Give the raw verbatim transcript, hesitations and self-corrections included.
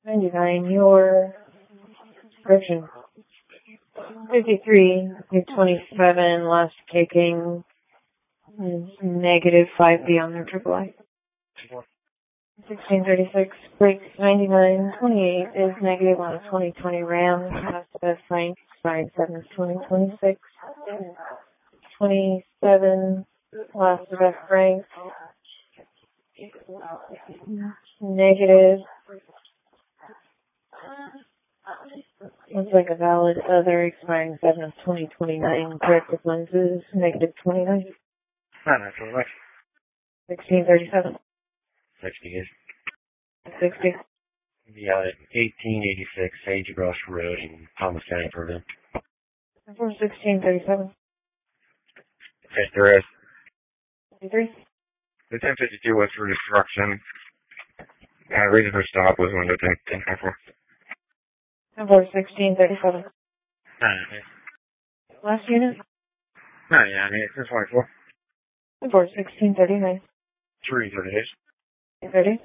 ninety-nine, your prescription. fifty-three to twenty-seven, last taking is negative five B on their triple I. sixteen thirty-six, break ninety-nine, twenty-eight is negative on a twenty twenty Ram, last best Frank, expired seven twenty twenty-six. twenty-seven, last best Frank, negative. Looks like a valid other expiring seven of twenty twenty-nine. Corrective lenses, negative twenty-nine. Not natural, right? sixteen thirty-seven. sixty is. sixty. Yeah, eighteen eighty-six Sage Brush Road in Thomas County, Purdue. For sixteen thirty-seven. Okay, there is. fifty-three. The ten fifty-two was for destruction. Uh, reason for stop was window ten twenty-four. For sixteen thirty-seven. Uh, okay. Last unit. Oh, yeah, I mean, it's ten twenty-four. For sixteen thirty-nine. three thirty-eight. thirty.